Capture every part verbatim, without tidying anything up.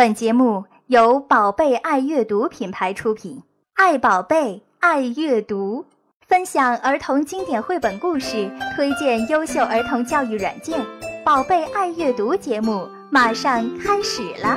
本节目由宝贝爱阅读品牌出品，爱宝贝，爱阅读，分享儿童经典绘本故事，推荐优秀儿童教育软件。宝贝爱阅读节目马上开始了。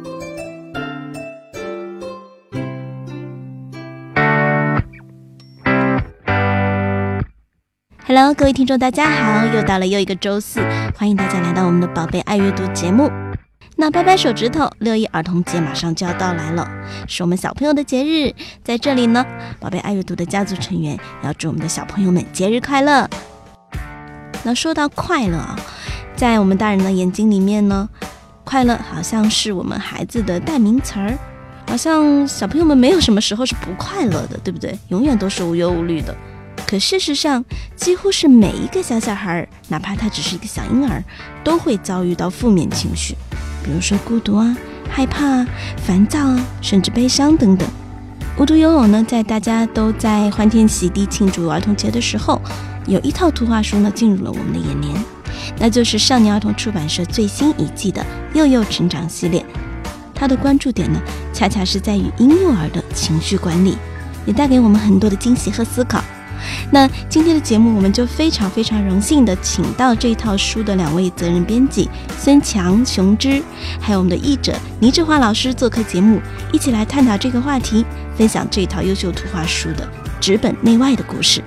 Hello， 各位听众大家好，又到了又一个周四，欢迎大家来到我们的宝贝爱阅读节目。那掰掰手指头，六一儿童节马上就要到来了，是我们小朋友的节日。在这里呢，宝贝爱阅读的家族成员要祝我们的小朋友们节日快乐。那说到快乐啊，在我们大人的眼睛里面呢，快乐好像是我们孩子的代名词儿，好像小朋友们没有什么时候是不快乐的，对不对？永远都是无忧无虑的。可事实上，几乎是每一个小小孩，哪怕他只是一个小婴儿，都会遭遇到负面情绪，比如说孤独啊、害怕啊、烦躁啊，甚至悲伤等等。无独有偶呢，在大家都在欢天喜地庆祝儿童节的时候，有一套图画书呢进入了我们的眼帘，那就是少年儿童出版社最新一季的幼幼成长系列。它的关注点呢，恰恰是在于婴幼儿的情绪管理，也带给我们很多的惊喜和思考。那今天的节目，我们就非常非常荣幸的请到这套书的两位责任编辑孙强、熊之，还有我们的译者倪志华老师做客节目，一起来探讨这个话题，分享这套优秀图画书的纸本内外的故事。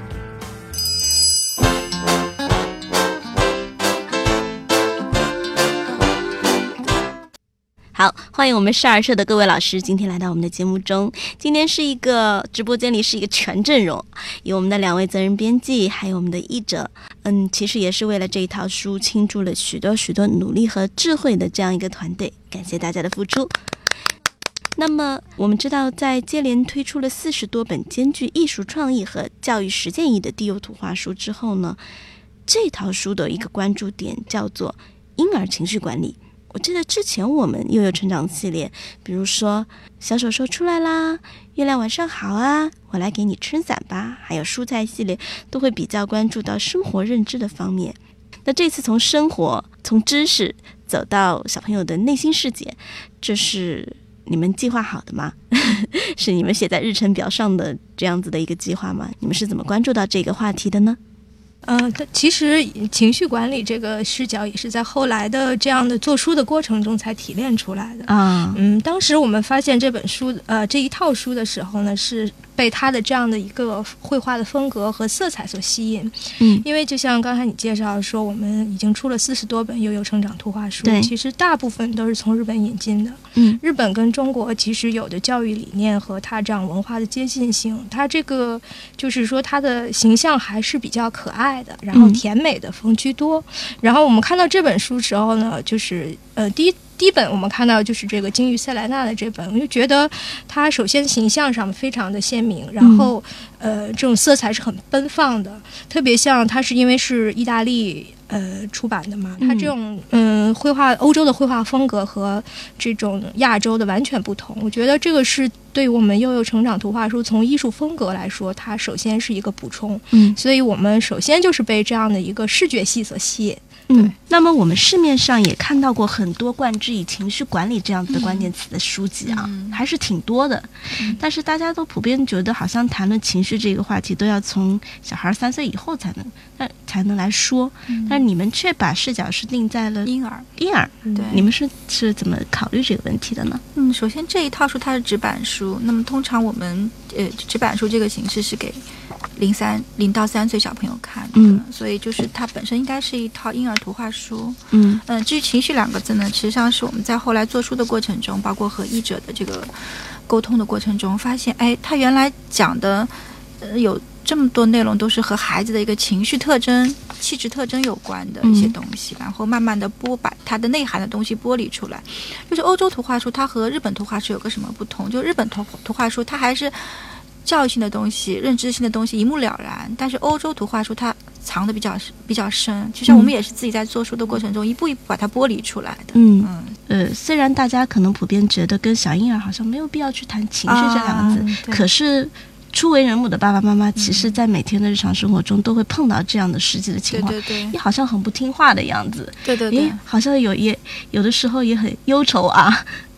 好，欢迎我们少儿社的各位老师今天来到我们的节目中。今天是一个直播间里是一个全阵容，有我们的两位责任编辑，还有我们的译者。嗯，其实也是为了这一套书倾注了许多许多努力和智慧的这样一个团队，感谢大家的付出。那么我们知道，在接连推出了四十多本兼具艺术创意和教育实践意义的低幼图画书之后呢，这套书的一个关注点叫做婴儿情绪管理。我记得之前我们幼幼成长系列，比如说小手手出来啦，月亮晚上好啊，我来给你撑伞吧，还有蔬菜系列，都会比较关注到生活认知的方面。那这次从生活从知识走到小朋友的内心世界，这是你们计划好的吗？是你们写在日程表上的这样子的一个计划吗？你们是怎么关注到这个话题的呢？ 呃，其实情绪管理这个视角也是在后来的这样的做书的过程中才提炼出来的啊。嗯，当时我们发现这本书，呃，这一套书的时候呢，是被它的这样的一个绘画的风格和色彩所吸引。嗯，因为就像刚才你介绍说，我们已经出了四十多本幼幼成长图画书，其实大部分都是从日本引进的。嗯，日本跟中国其实有的教育理念和它这样文化的接近性，它这个就是说它的形象还是比较可爱的，然后甜美的风居多。嗯、然后我们看到这本书时候呢，就是呃第一第一本我们看到就是这个金鱼塞莱纳的这本，我就觉得它首先形象上非常的鲜明，然后、嗯、呃这种色彩是很奔放的，特别像它是因为是意大利呃出版的嘛，它这种嗯、呃、绘画欧洲的绘画风格和这种亚洲的完全不同。我觉得这个是对我们幼幼成长图画书从艺术风格来说，它首先是一个补充。嗯，所以我们首先就是被这样的一个视觉系所吸引。 嗯，那么我们市面上也看到过很多冠之以情绪管理这样子的关键词的书籍啊，嗯、还是挺多的。嗯、但是大家都普遍觉得，好像谈论情绪这个话题都要从小孩三岁以后才能，那才能来说。嗯、但你们却把视角是定在了婴儿。 婴儿， 对， 你们是是怎么考虑这个问题的呢？ 嗯，首先这一套书它是纸板书，那么通常我们呃纸板书这个形式是给零三零到三岁小朋友看的，嗯，所以就是它本身应该是一套婴儿图画书。嗯嗯、呃，至于情绪两个字呢，实际上是我们在后来做书的过程中，包括和译者的这个沟通的过程中，发现，哎，他原来讲的呃有这么多内容都是和孩子的一个情绪特征、气质特征有关的一些东西，嗯、然后慢慢的剥把它的内涵的东西剥离出来。就是欧洲图画书它和日本图画书有个什么不同？就日本图图画书它还是教育性的东西、认知性的东西一目了然，但是欧洲图画书它藏的比较比较深，其实我们也是自己在做书的过程中、嗯、一步一步把它剥离出来的。嗯嗯呃，虽然大家可能普遍觉得跟小婴儿好像没有必要去谈情绪这两个字，啊、可是初为人母的爸爸妈妈，其实在每天的日常生活中都会碰到这样的实际的情况， 对对对， 也好像很不听话的样子， 对对对， 好像有也有的时候也很忧愁啊。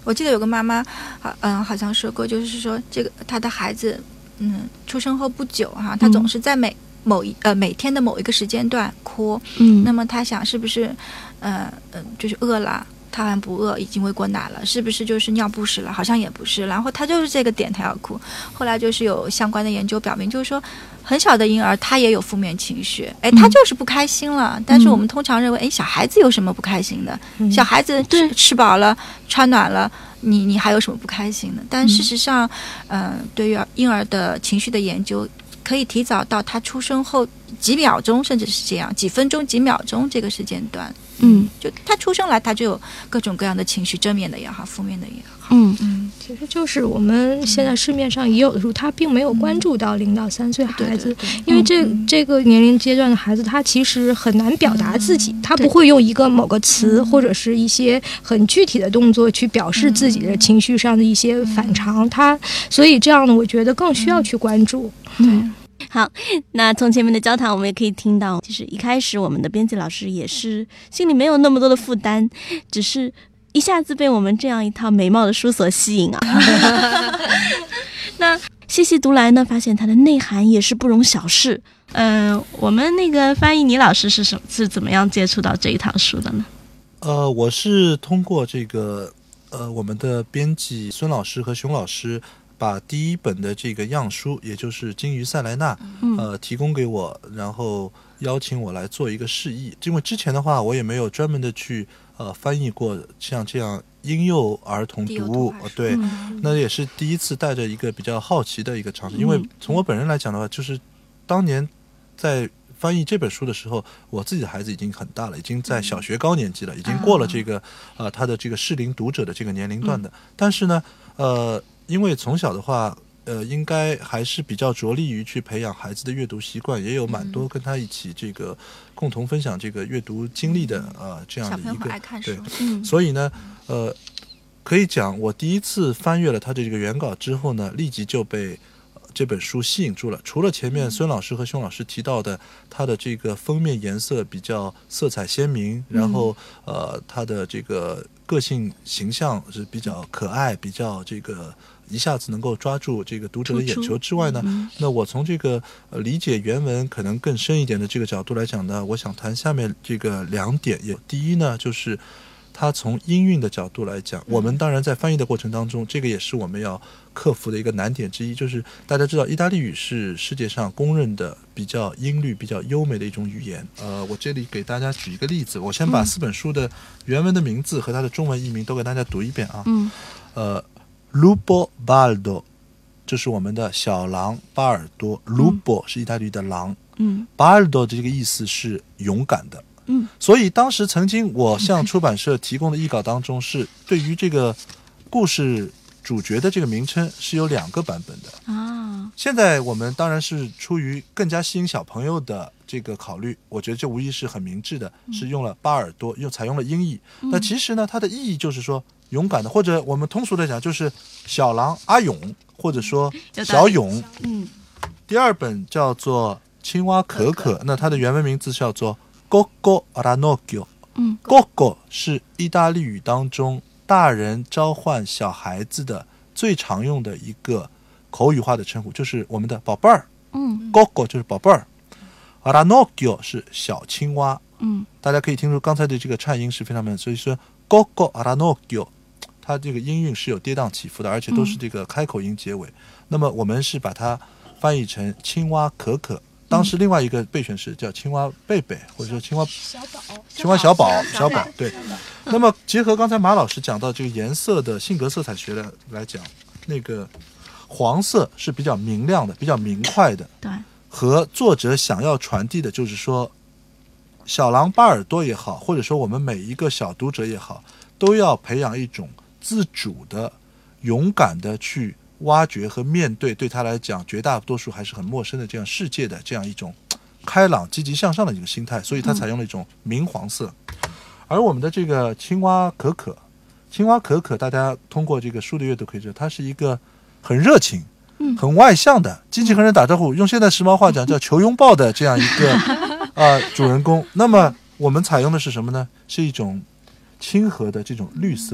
我记得有个妈妈，好，嗯，好像说过，就是说这个她的孩子，嗯，出生后不久哈、啊，她总是在每某一呃每天的某一个时间段哭，嗯，那么她想是不是，呃呃，就是饿了。他好像不饿，已经喂过奶了，是不是就是尿不湿了？好像也不是，然后他就是这个点他要哭。后来就是有相关的研究表明，就是说很小的婴儿他也有负面情绪，哎，他就是不开心了。嗯、但是我们通常认为，哎，小孩子有什么不开心的？嗯、小孩子吃吃饱了、穿暖了，你你还有什么不开心的？但事实上，嗯、呃，对于婴儿的情绪的研究，可以提早到他出生后几秒钟，甚至是这样几分钟、几秒钟这个时间段。嗯，就他出生来他就有各种各样的情绪，正面的也好，负面的也好。 嗯嗯，其实就是我们现在市面上也有的书，他并没有关注到零到三岁孩子，嗯、对对对因为这、嗯、这个年龄阶段的孩子，他其实很难表达自己，嗯、他不会用一个某个词、嗯、或者是一些很具体的动作去表示自己的情绪上的一些反常，嗯、他所以这样呢，我觉得更需要去关注。 嗯。好，那从前面的交谈我们也可以听到，其实一开始我们的编辑老师也是心里没有那么多的负担，只是一下子被我们这样一套美貌的书所吸引啊。那细细读来呢，发现它的内涵也是不容小视。嗯、呃，我们那个翻译倪老师是什是怎么样接触到这一套书的呢？ 呃，我是通过这个呃我们的编辑孙老师和熊老师。把第一本的这个样书，也就是金鱼塞莱纳，呃，提供给我，然后邀请我来做一个释义。因为之前的话，我也没有专门的去呃翻译过像这样婴幼儿童读物，对、嗯，那也是第一次带着一个比较好奇的一个尝试。因为从我本人来讲的话，就是当年在翻译这本书的时候，我自己的孩子已经很大了，已经在小学高年级了，已经过了这个呃他的这个适龄读者的这个年龄段的。但是呢，呃。因为从小的话，呃，应该还是比较着力于去培养孩子的阅读习惯，也有蛮多跟他一起这个共同分享这个阅读经历的呃这样的一个对，嗯、所以呢，呃，可以讲我第一次翻阅了他的这个原稿之后呢，立即就被、呃、这本书吸引住了。除了前面孙老师和熊老师提到的，他的这个封面颜色比较色彩鲜明，然后呃，他的这个个性形象是比较可爱，比较这个。一下子能够抓住这个读者的眼球之外呢，嗯、那我从这个、呃、理解原文可能更深一点的这个角度来讲呢，我想谈下面这个两点。也第一呢，就是它从音韵的角度来讲，我们当然在翻译的过程当中，这个也是我们要克服的一个难点之一，就是大家知道意大利语是世界上公认的比较音律比较优美的一种语言。呃，我这里给大家举一个例子，我先把四本书的原文的名字和它的中文译名都给大家读一遍啊。嗯，呃。Lupo Baldo， 这是我们的小狼巴尔多。Lupo 是意大利的狼，嗯 ，Baldo 这个意思是勇敢的，嗯。所以当时曾经我向出版社提供的译稿当中，是对于这个故事主角的这个名称是有两个版本的啊。现在我们当然是出于更加吸引小朋友的这个考虑，我觉得这无疑是很明智的，是用了巴尔多，用采用了音译。嗯、那其实呢，它的意义就是说。勇敢的，或者我们通俗的讲，就是小狼阿勇，或者说小勇。嗯。第二本叫做青蛙可可，那它的原文名字叫做 Goggo Ranocchio。嗯 ，Goggo 是意大利语当中大人召唤小孩子的最常用的一个口语化的称呼，就是我们的宝贝儿。嗯 ，Goggo 就是宝贝儿 ，Ranocchio 是小青蛙。嗯，大家可以听出刚才的这个颤音是非常美，所以说 Goggo Ranocchio。它这个音韵是有跌宕起伏的，而且都是这个开口音结尾。嗯、那么我们是把它翻译成青蛙可可。当时另外一个备选是叫青蛙贝贝，或者说青蛙小宝、青蛙小宝、小宝。对。那么结合刚才马老师讲到这个颜色的性格色彩学来来讲，那个黄色是比较明亮的、比较明快的。对。和作者想要传递的就是说，小狼巴尔多也好，或者说我们每一个小读者也好，都要培养一种自主的、勇敢的去挖掘和面对对他来讲绝大多数还是很陌生的这样世界的这样一种开朗、积极向上的一个心态，所以他采用了一种明黄色。嗯、而我们的这个青蛙可可，青蛙可可，大家通过这个书的阅读可以知道，它是一个很热情、嗯、很外向的，积极和人打招呼，用现在时髦话讲叫求拥抱的这样一个呃主人公。那么我们采用的是什么呢？是一种亲和的这种绿色，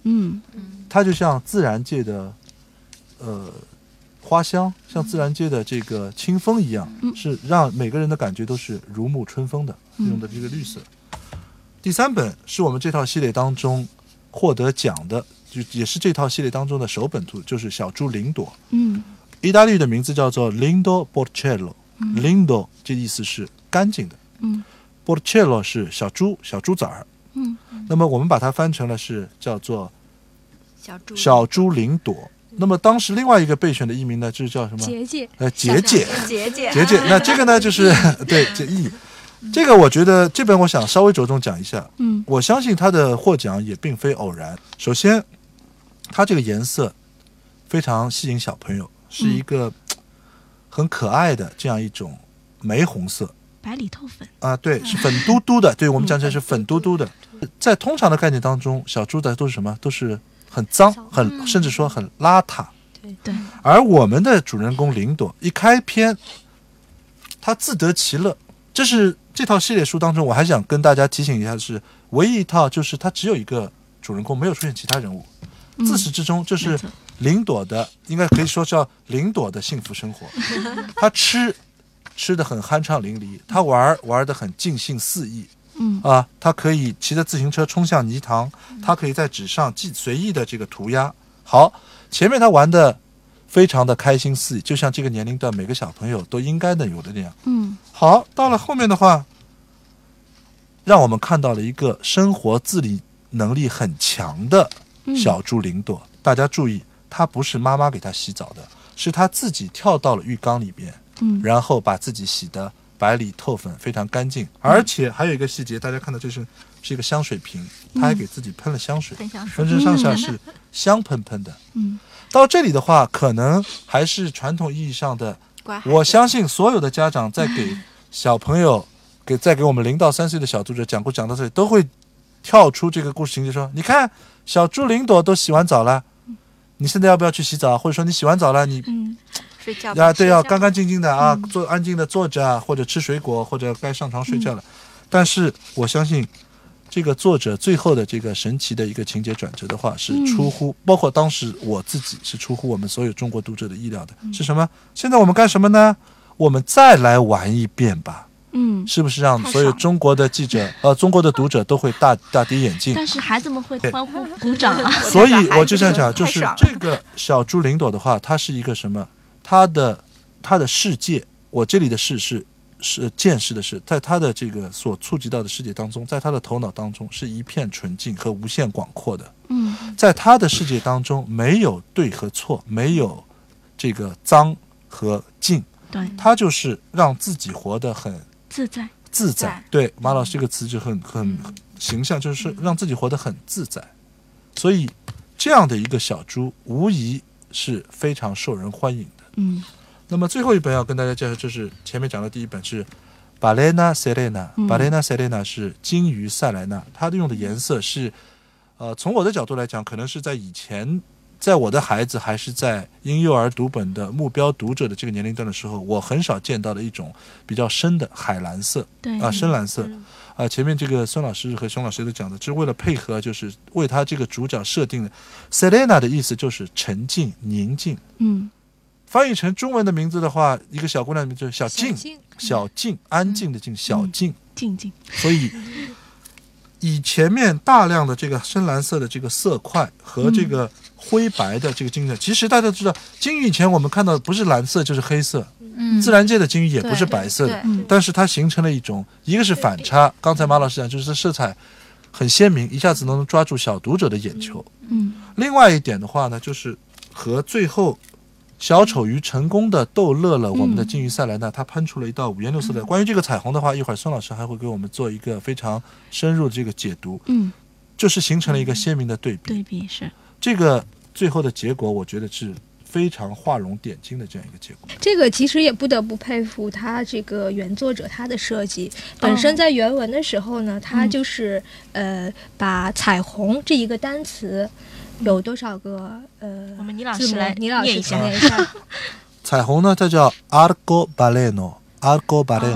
嗯， 它就像自然界的呃花香，像自然界的这个清风一样， 嗯、 是让每个人的感觉都是如沐春风的，用的这个绿色。嗯、第三本是我们这套系列当中获得奖的，就也是这套系列当中的首本图，就是小猪林朵。 嗯， 意大利语的名字叫做 Lindo Porcello。Lindo、嗯、这意思是干净的。 嗯 Porcello 是小猪，小猪崽儿。 嗯， 那么我们把它翻成了是叫做小猪小猪林朵。那么当时另外一个备选的译名呢，就是叫什么？ 结界。 呃，结界， 结界， 结界。那这个呢，就是对这译。这个我觉得这本我想稍微着重讲一下。 嗯， 我相信它的获奖也并非偶然。首先，它这个颜色非常吸引小朋友，是一个很可爱的这样一种玫红色。 白里透粉啊，对，是粉嘟嘟的。对，我们讲起来是粉嘟嘟的。在通常的概念当中，小猪的都是什么？都是很脏，很甚至说很邋遢。 对对。 而我们的主人公林朵一开篇，他自得其乐。这是这套系列书当中，我还想跟大家提醒一下，是唯一一套就是它只有一个主人公，没有出现其他人物。 嗯、 自始至终，这是林朵的，应该可以说叫林朵的幸福生活。他吃。吃得很酣畅淋漓，他玩玩得很尽兴肆意， 嗯啊，他可以骑着自行车冲向泥塘，他可以在纸上记随意的这个涂鸦。好，前面他玩得非常的开心肆意，就像这个年龄段每个小朋友都应该能有的那样。 嗯， 好，到了后面的话，让我们看到了一个生活自理能力很强的小猪林朵。嗯、大家注意，他不是妈妈给他洗澡的，是他自己跳到了浴缸里边。 嗯， 然后把自己洗得白里透粉，非常干净。而且还有一个细节，大家看到这是是一个香水瓶，他还给自己喷了香水， 喷香水， 浑身上下是香喷喷的。 嗯， 到这里的话，可能还是传统意义上的。我相信所有的家长在给小朋友给在给我们零到三岁的小读者讲故讲到这里，都会跳出这个故事情节说：你看，小猪林朵都洗完澡了，你现在要不要去洗澡？或者说你洗完澡了，你。 嗯睡觉啊，对，要干干净净的啊，嗯、坐安静的坐着啊，或者吃水果，或者该上床睡觉了。嗯、但是我相信，这个作者最后的这个神奇的一个情节转折的话，是出乎、嗯、包括当时我自己是出乎我们所有中国读者的意料的。嗯、是什么？现在我们干什么呢？我们再来玩一遍吧。 嗯， 是不是让所有中国的记者呃中国的读者都会大大跌眼镜？ 但是孩子们会欢呼鼓掌啊。 所以我就在讲，就是这个小猪林朵的话，它是一个什么？他的他的世界，我这里的世是是见识的是，在他的这个所触及到的世界当中，在他的头脑当中是一片纯净和无限广阔的。 嗯， 在他的世界当中没有对和错，没有这个脏和净， 对， 他就是让自己活得很自在。 自在，对，马老师这个词就很很形象，就是让自己活得很自在。所以这样的一个小猪，无疑是非常受人欢迎的。 嗯， 那么最后一本要跟大家介绍，就是前面讲的第一本是 Balena Serena。Balena Serena 是金鱼塞莱娜，它的用的颜色是，呃，从我的角度来讲，可能是在以前，在我的孩子还是在婴幼儿读本的目标读者的这个年龄段的时候，我很少见到的一种比较深的海蓝色， 对啊、呃，深蓝色。嗯啊，前面这个孙老师和熊老师都讲的，就是为了配合，就是为他这个主角设定的 Serena 的意思就是沉静、宁静。 嗯， 翻译成中文的名字的话，一个小姑娘的名字就是小静，小静，安静的静，小静， 静静。 所以以前面大量的这个深蓝色的这个色块和这个灰白的这个金色，其实大家知道，金鱼以前我们看到不是蓝色就是黑色。 嗯， 自然界的金鱼也不是白色的，但是它形成了一种，一个是反差，刚才马老师讲就是色彩很鲜明，一下子能抓住小读者的眼球。 嗯， 另外一点的话呢，就是和最后小丑鱼成功的逗乐了我们的金鱼塞莱娜，它喷出了一道五颜六色的。关于这个彩虹的话，一会儿孙老师还会给我们做一个非常深入的这个解读。 嗯， 就是形成了一个鲜明的对比。 对比是这个最后的结果，我觉得是非常画龙点睛的这样一个结果。 这个其实也不得不佩服他这个原作者他的设计。本身在原文的时候呢，他就是呃把彩虹这一个单词有多少个呃， 我们倪老师来倪老师念一下。 念一下。 彩虹呢，它叫 arcobaleno，arcobaleno，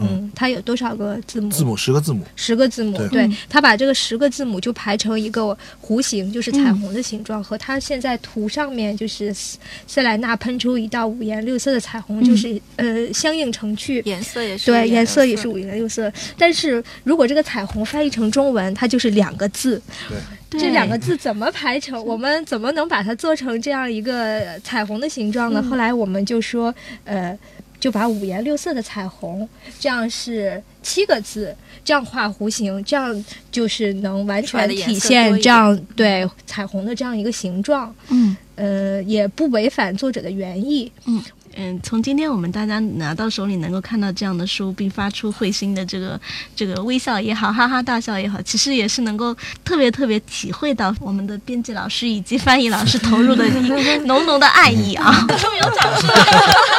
嗯，它有多少个字母？ 字母十个字母， 十个字母。 对， 对，它把这个十个字母就排成一个弧形，就是彩虹的形状，嗯、和它现在图上面就是塞莱纳喷出一道五颜六色的彩虹，嗯、就是呃相映成趣， 颜色也是对，颜色也是五颜六色。但是如果这个彩虹翻译成中文，它就是两个字。 对， 这两个字怎么排成？我们怎么能把它做成这样一个彩虹的形状呢？嗯、后来我们就说，呃。就把五颜六色的彩虹，这样是七个字，这样画弧形，这样就是能完全体现这样对彩虹的这样一个形状。嗯，呃，也不违反作者的原意。 嗯嗯，从今天我们大家拿到手里能够看到这样的书，并发出会心的这个这个微笑也好，哈哈大笑也好，其实也是能够特别特别体会到我们的编辑老师以及翻译老师投入的浓浓的爱意啊！终于有掌声了。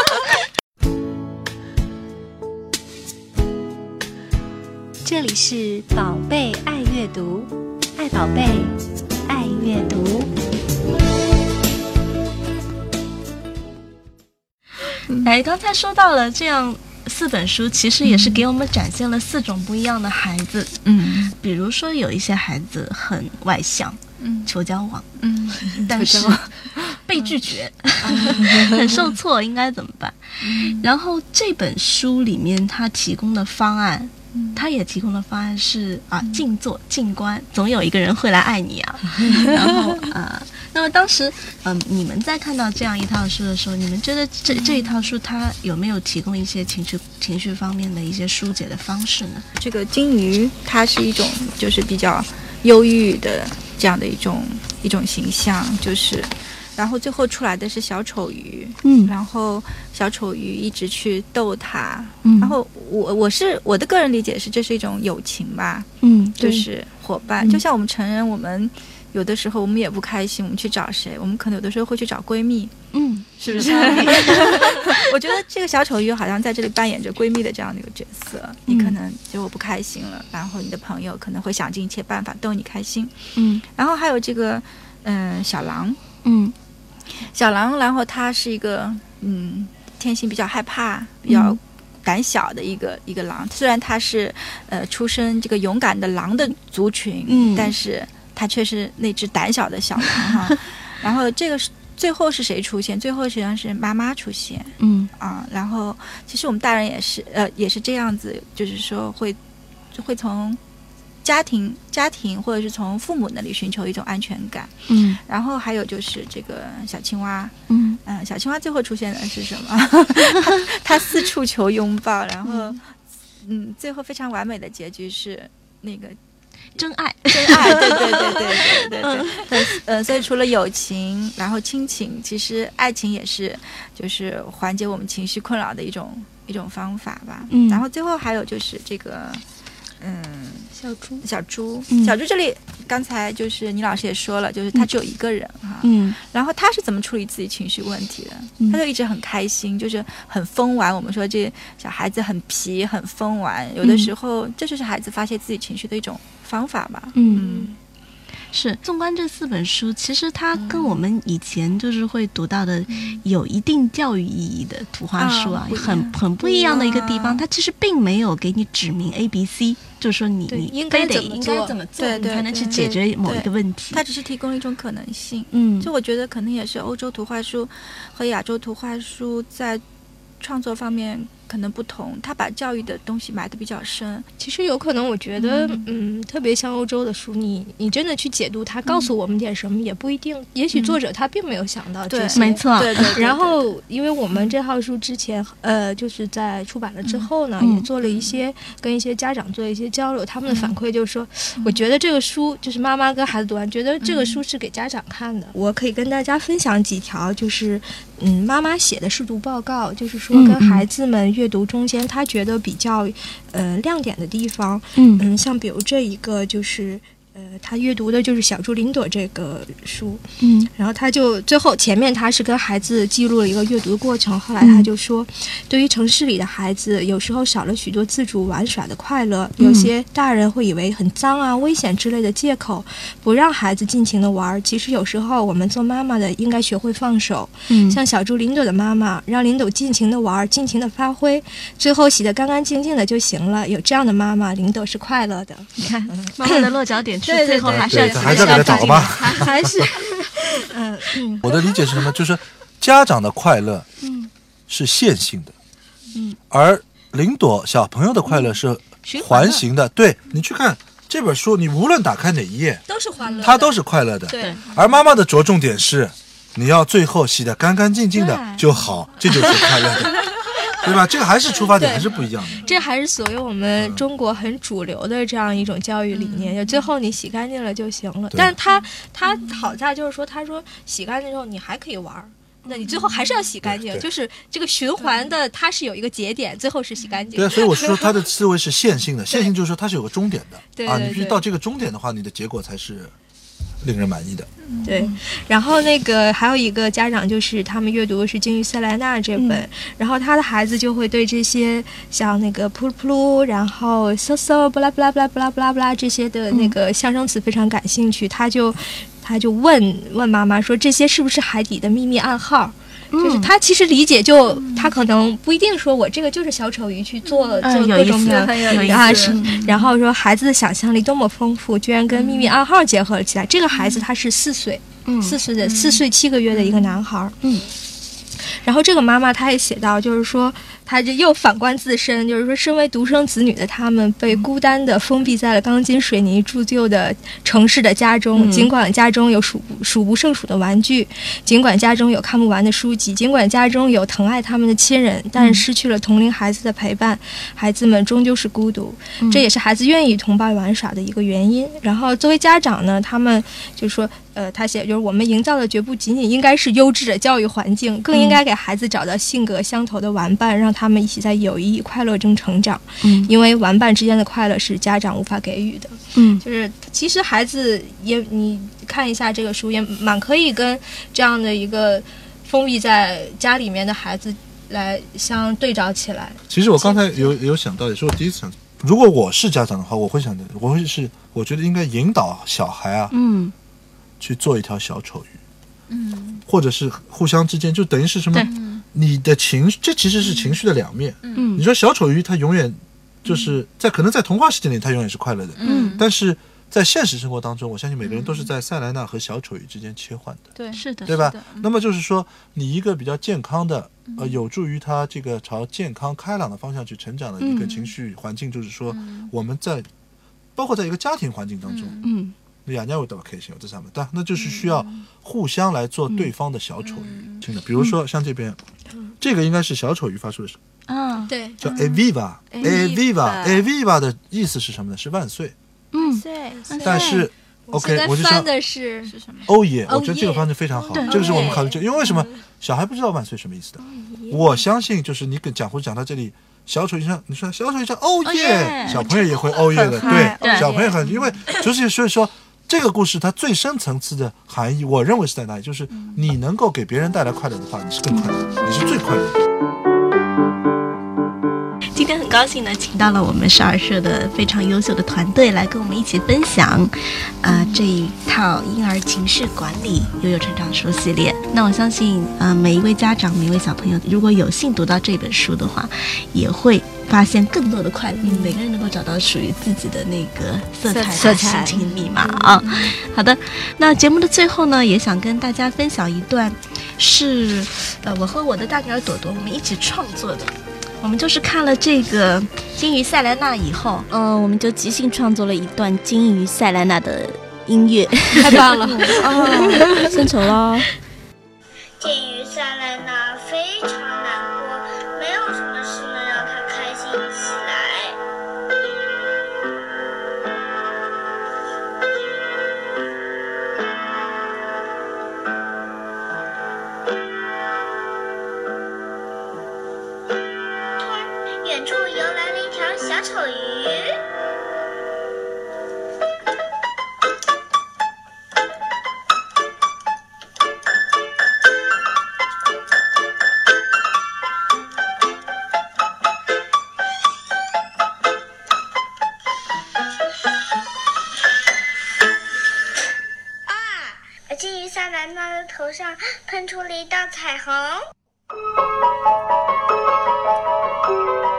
这里是宝贝爱阅读，爱宝贝，爱阅读。 哎，刚才说到了这样四本书，其实也是给我们展现了四种不一样的孩子。嗯，比如说有一些孩子很外向，嗯，求交往，嗯，但是被拒绝，嗯、很受挫，应该怎么办？嗯、然后这本书里面他提供的方案。他也提供的方案是啊，静坐静观，总有一个人会来爱你啊。然后啊、呃，那么当时嗯、呃，你们在看到这样一套书的时候，你们觉得这这一套书它有没有提供一些情绪情绪方面的一些疏解的方式呢？ 这个金鱼它是一种就是比较忧郁的这样的一种一种形象，就是。然后最后出来的是小丑鱼，嗯，然后小丑鱼一直去逗他，嗯，然后我我是我的个人理解是这是一种友情吧，嗯，就是伙伴，嗯、就像我们成人，我们有的时候我们也不开心，我们去找谁？我们可能有的时候会去找闺蜜，嗯，是不是？我觉得这个小丑鱼好像在这里扮演着闺蜜的这样的一个角色，嗯、你可能就我不开心了，然后你的朋友可能会想尽一切办法逗你开心，嗯，然后还有这个嗯、呃、小狼，嗯。小狼，然后他是一个嗯，天性比较害怕、比较胆小的一个、嗯、一个狼。虽然他是呃出身这个勇敢的狼的族群，嗯，但是他却是那只胆小的小狼哈。然后这个最后是谁出现？最后实际上是妈妈出现，嗯啊。然后其实我们大人也是呃也是这样子，就是说会会从。家庭家庭或者是从父母那里寻求一种安全感，嗯，然后还有就是这个小青蛙，嗯嗯、呃，小青蛙最后出现的是什么？他, 他四处求拥抱，然后嗯, 嗯，最后非常完美的结局是那个真爱， 真爱，对对对对对对对，对呃，所以除了友情，然后亲情，其实爱情也是就是缓解我们情绪困扰的一种一种方法吧，嗯，然后最后还有就是这个。嗯， 小猪， 小猪，嗯、小猪这里刚才就是倪老师也说了，就是他只有一个人哈，嗯，然后他是怎么处理自己情绪问题的？嗯、他就一直很开心，就是很疯玩。我们说这小孩子很皮，很疯玩，有的时候这就是孩子发泄自己情绪的一种方法吧。嗯。嗯是，纵观这四本书，其实它跟我们以前就是会读到的有一定教育意义的图画书啊，嗯、很很不一样的一个地方，它其实并没有给你指明 A B C， 就是说你你应该怎么应该怎么做，你才能去解决某一个问题。 它只是提供一种可能性。嗯，就我觉得可能也是欧洲图画书和亚洲图画书在创作方面可能不同，他把教育的东西埋得比较深。 其实有可能我觉得 嗯, 嗯，特别像欧洲的书，你你真的去解读它，告诉我们点什么、嗯、也不一定，也许作者他并没有想到这些、 嗯、没错。 对对对对对。 然后因为我们这套书之前呃就是在出版了之后呢、嗯、也做了一些跟一些家长做一些交流，他们的反馈就是说、嗯、我觉得这个书就是妈妈跟孩子读完觉得这个书是给家长看的、嗯、我可以跟大家分享几条，就是嗯妈妈写的试读报告，就是说跟孩子们阅读中间他觉得比较呃亮点的地方，嗯嗯，像比如这一个就是呃，他阅读的就是小猪林朵这个书，嗯，然后他就最后前面他是跟孩子记录了一个阅读过程，后来他就说，嗯、对于城市里的孩子，有时候少了许多自主玩耍的快乐，嗯、有些大人会以为很脏啊、危险之类的借口，不让孩子尽情的玩。其实有时候我们做妈妈的应该学会放手，嗯，像小猪林朵的妈妈，让林朵尽情的玩，尽情的发挥，最后洗得干干净净的就行了。有这样的妈妈，林朵是快乐的。 你看，妈妈的落脚点。 对对对， 还是要还是要给他找吧， 还是，嗯嗯。 我的理解是什么？就是家长的快乐，嗯，是线性的，嗯，而林朵小朋友的快乐是环形的。对，你去看这本书，你无论打开哪一页， 都是欢乐的， 它都是快乐的。 对。 而妈妈的着重点是，你要最后洗得干干净净的就好，这就是快乐的。对吧？这个还是出发点还是不一样的。 这还是所谓我们中国很主流的这样一种教育理念，就、嗯、最后你洗干净了就行了。但是他他好在就是说，他说洗干净之后你还可以玩，那你最后还是要洗干净，就是这个循环的，它是有一个节点，最后是洗干净。 对，所以我是说他的思维是线性的，线性就是说它是有个终点的。 对啊，你必须到这个终点的话，你的结果才是令人满意的。 对，然后那个还有一个家长就是他们阅读的是金鱼塞莱纳这本、嗯、然后他的孩子就会对这些像那个噗噜噗噜，然后嗖嗖不啦不啦不啦不啦不啦不啦这些的那个象声词非常感兴趣，他就他就问问妈妈说这些是不是海底的秘密暗号，就是他其实理解就、嗯、他可能不一定说我这个就是小丑鱼去做、嗯、做各种的啊是，然后说孩子的想象力多么丰富，居然跟秘密暗号结合了起来。这个孩子他是四岁，嗯，四岁的四岁七个月的一个男孩，嗯。然后这个妈妈她也写到，就是说她就又反观自身，就是说身为独生子女的他们被孤单地封闭在了钢筋水泥铸就的城市的家中，尽管家中有数不数不胜数的玩具，尽管家中有看不完的书籍，尽管家中有疼爱他们的亲人，但是失去了同龄孩子的陪伴，孩子们终究是孤独，这也是孩子愿意与同伴玩耍的一个原因。然后作为家长呢，他们就说呃，他写就是我们营造的绝不仅仅应该是优质的教育环境，更应该给孩子找到性格相投的玩伴，让他们一起在友谊与快乐中成长。嗯，因为玩伴之间的快乐是家长无法给予的。嗯，就是其实孩子也你看一下这个书也蛮可以跟这样的一个封闭在家里面的孩子来相对照起来。 其实我刚才有有想到，也是我第一次想，如果我是家长的话，我会想的，我会是我觉得应该引导小孩啊，嗯。去做一条小丑鱼，嗯，或者是互相之间就等于是什么？你的情绪，这其实是情绪的两面。嗯，你说小丑鱼它永远就是在可能在童话世界里它永远是快乐的，嗯，但是在现实生活当中，我相信每个人都是在塞莱纳和小丑鱼之间切换的。 对，是的， 对吧？那么就是说，你一个比较健康的，呃，有助于他这个朝健康开朗的方向去成长的一个情绪环境，就是说我们在包括在一个家庭环境当中，嗯。两家会都开心，这上面，但那就是需要互相来做对方的小丑鱼。真的，比如说像这边，这个应该是小丑鱼发出的声啊，对， 叫 Evviva，Evviva，Evviva 的意思是什么呢？是万岁。 嗯， 但是 OK， 我就翻的是是什么？ 欧耶，我觉得这个翻译非常好，这个是我们考虑，因为为什么小孩不知道万岁什么意思的？我相信就是你跟讲或者讲到这里。小丑一唱，你说小丑一唱，哦耶！小朋友也会哦耶的，对，小朋友很，因为就是所以说，这个故事它最深层次的含义，我认为是在哪里？就是你能够给别人带来快乐的话，你是更快乐的，你是最快乐的。 今天很高兴呢，请到了我们少儿社的非常优秀的团队来跟我们一起分享，呃，这一套婴儿情绪管理悠悠成长书系列。那我相信，呃，每一位家长、每一位小朋友，如果有幸读到这本书的话，也会发现更多的快乐。嗯，每个人能够找到属于自己的那个色彩、色彩、心情密码啊。好的，那节目的最后呢，也想跟大家分享一段，是呃，我和我的大女儿朵朵我们一起创作的。我们就是看了这个金鱼塞莱纳以后，嗯、呃，我们就即兴创作了一段金鱼塞莱纳的音乐， 太棒了！ 哦，献丑喽！ 金鱼塞莱纳非常难过，没有什么事能让他开心起来。远处游来了一条小丑鱼， 头上喷出了一道彩虹。